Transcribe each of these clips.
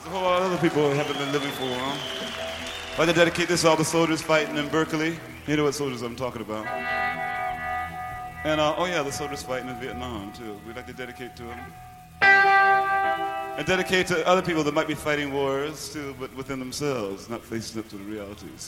a whole lot of other people who haven't been living for a while. I'd like to dedicate this to all the soldiers fighting in Berkeley. You know what soldiers I'm talking about. And, the soldiers fighting in Vietnam, too. We'd like to dedicate to them. And dedicate to other people that might be fighting wars, too, but within themselves, not facing up to the realities.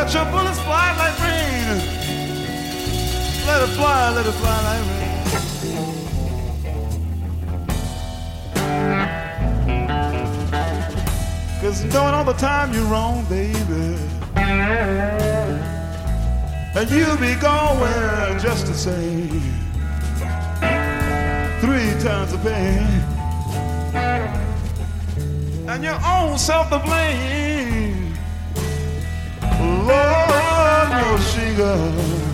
let your bullets fly like rain. Let it fly like rain. Cause knowing all the time you're wrong, baby, and you'll be going just the same. 3 times the pain, and your own self to blame. Lord knows she got.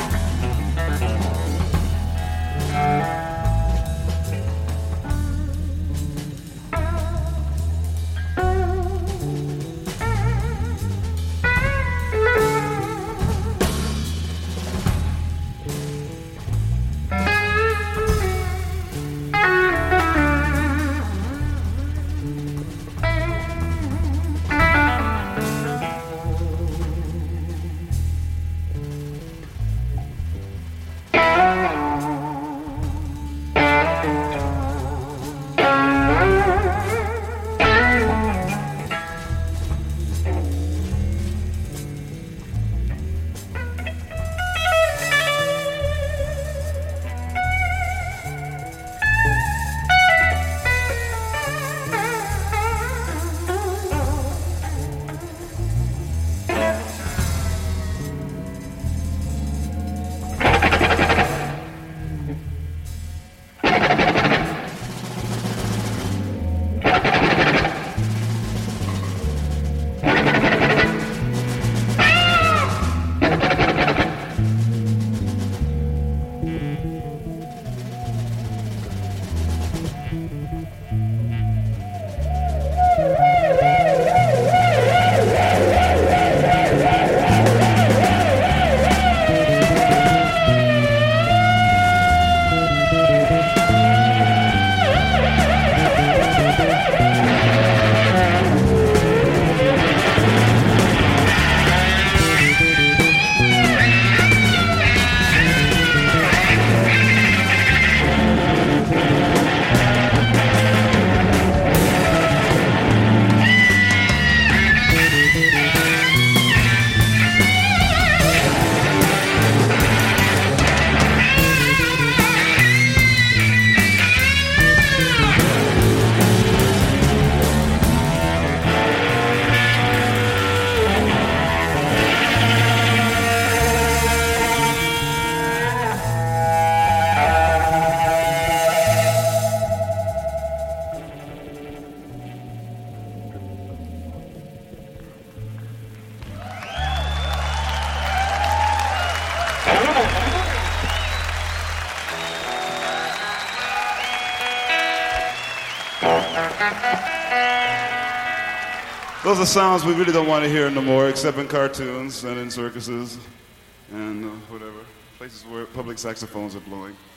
Those are sounds we really don't want to hear no more, except in cartoons and in circuses and whatever, places where public saxophones are blowing.